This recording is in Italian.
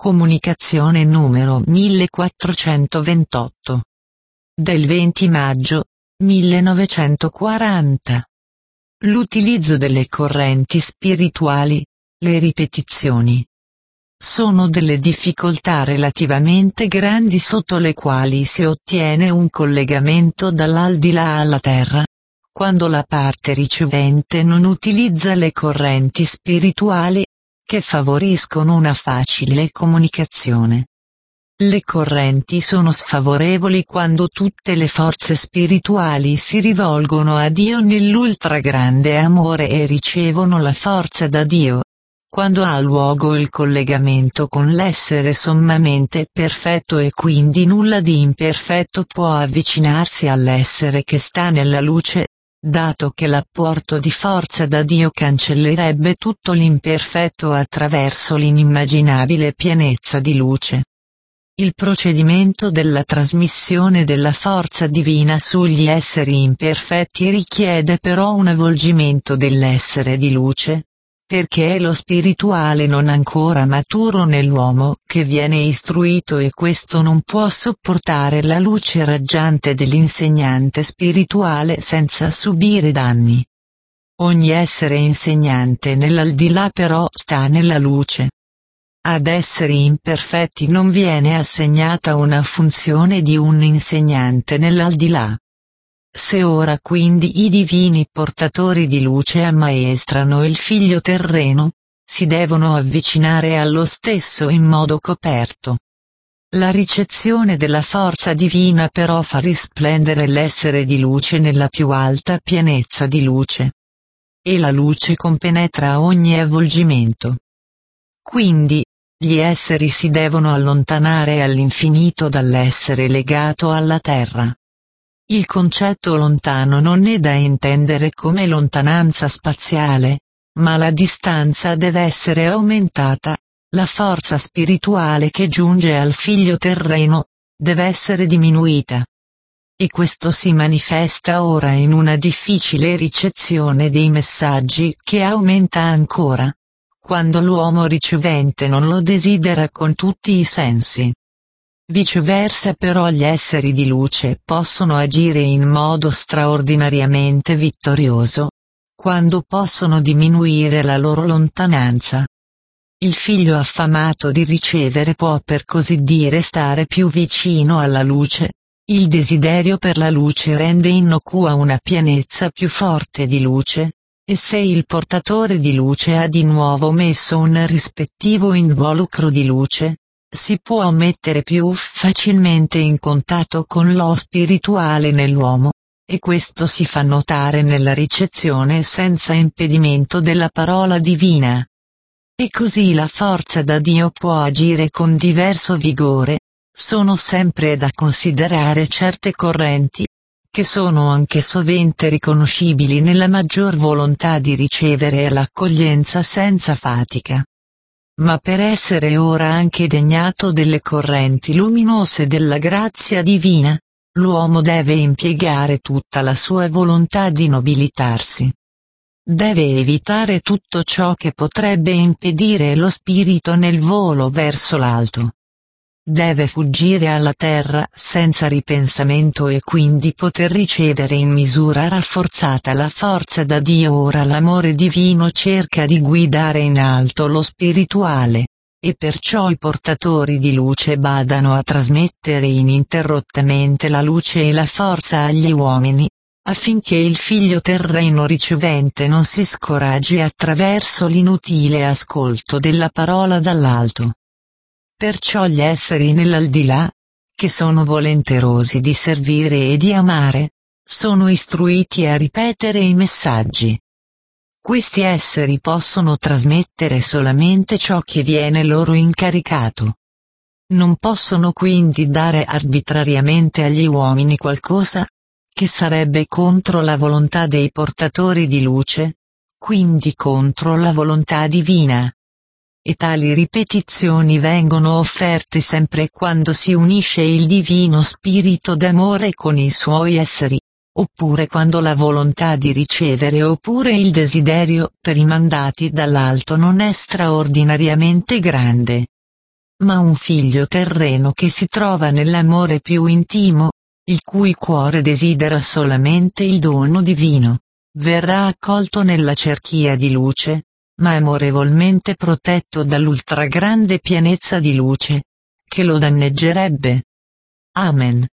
Comunicazione numero 1428. Del 20 maggio 1940. L'utilizzo delle correnti spirituali, le ripetizioni. Sono delle difficoltà relativamente grandi sotto le quali si ottiene un collegamento dall'aldilà alla Terra, quando la parte ricevente non utilizza le correnti spirituali, che favoriscono una facile comunicazione. Le correnti sono sfavorevoli quando tutte le forze spirituali si rivolgono a Dio nell'ultra grande amore e ricevono la forza da Dio. Quando ha luogo il collegamento con l'essere sommamente perfetto e quindi nulla di imperfetto può avvicinarsi all'essere che sta nella luce, dato che l'apporto di forza da Dio cancellerebbe tutto l'imperfetto attraverso l'inimmaginabile pienezza di luce. Il procedimento della trasmissione della forza divina sugli esseri imperfetti richiede però un avvolgimento dell'essere di luce, perché è lo spirituale non ancora maturo nell'uomo che viene istruito e questo non può sopportare la luce raggiante dell'insegnante spirituale senza subire danni. Ogni essere insegnante nell'aldilà però sta nella luce. Ad esseri imperfetti non viene assegnata una funzione di un insegnante nell'aldilà. Se ora quindi i divini portatori di luce ammaestrano il figlio terreno, si devono avvicinare allo stesso in modo coperto. La ricezione della forza divina però fa risplendere l'essere di luce nella più alta pienezza di luce. E la luce compenetra ogni avvolgimento. Quindi, gli esseri si devono allontanare all'infinito dall'essere legato alla terra. Il concetto lontano non è da intendere come lontananza spaziale, ma la distanza deve essere aumentata, la forza spirituale che giunge al figlio terreno, deve essere diminuita. E questo si manifesta ora in una difficile ricezione dei messaggi che aumenta ancora, quando l'uomo ricevente non lo desidera con tutti i sensi. Viceversa però gli esseri di luce possono agire in modo straordinariamente vittorioso, quando possono diminuire la loro lontananza. Il figlio affamato di ricevere può per così dire stare più vicino alla luce, il desiderio per la luce rende innocua una pienezza più forte di luce, e se il portatore di luce ha di nuovo messo un rispettivo involucro di luce, si può mettere più facilmente in contatto con lo spirituale nell'uomo, e questo si fa notare nella ricezione senza impedimento della parola divina. E così la forza da Dio può agire con diverso vigore. Sono sempre da considerare certe correnti, che sono anche sovente riconoscibili nella maggior volontà di ricevere l'accoglienza senza fatica. Ma per essere ora anche degnato delle correnti luminose della grazia divina, l'uomo deve impiegare tutta la sua volontà di nobilitarsi. Deve evitare tutto ciò che potrebbe impedire lo spirito nel volo verso l'alto. Deve fuggire alla terra senza ripensamento e quindi poter ricevere in misura rafforzata la forza da Dio. Ora l'amore divino cerca di guidare in alto lo spirituale, e perciò i portatori di luce badano a trasmettere ininterrottamente la luce e la forza agli uomini, affinché il figlio terreno ricevente non si scoraggi attraverso l'inutile ascolto della parola dall'alto. Perciò gli esseri nell'aldilà, che sono volenterosi di servire e di amare, sono istruiti a ripetere i messaggi. Questi esseri possono trasmettere solamente ciò che viene loro incaricato. Non possono quindi dare arbitrariamente agli uomini qualcosa, che sarebbe contro la volontà dei portatori di luce, quindi contro la volontà divina. E tali ripetizioni vengono offerte sempre quando si unisce il divino spirito d'amore con i suoi esseri, oppure quando la volontà di ricevere oppure il desiderio per i mandati dall'alto non è straordinariamente grande. ma un figlio terreno che si trova nell'amore più intimo, il cui cuore desidera solamente il dono divino, verrà accolto nella cerchia di luce, ma amorevolmente protetto dall'ultragrande pienezza di luce, che lo danneggerebbe. Amen.